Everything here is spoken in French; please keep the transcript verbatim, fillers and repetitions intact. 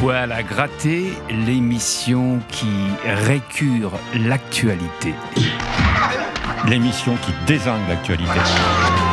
Poil à gratter, l'émission qui récure l'actualité. L'émission qui dézingue l'actualité.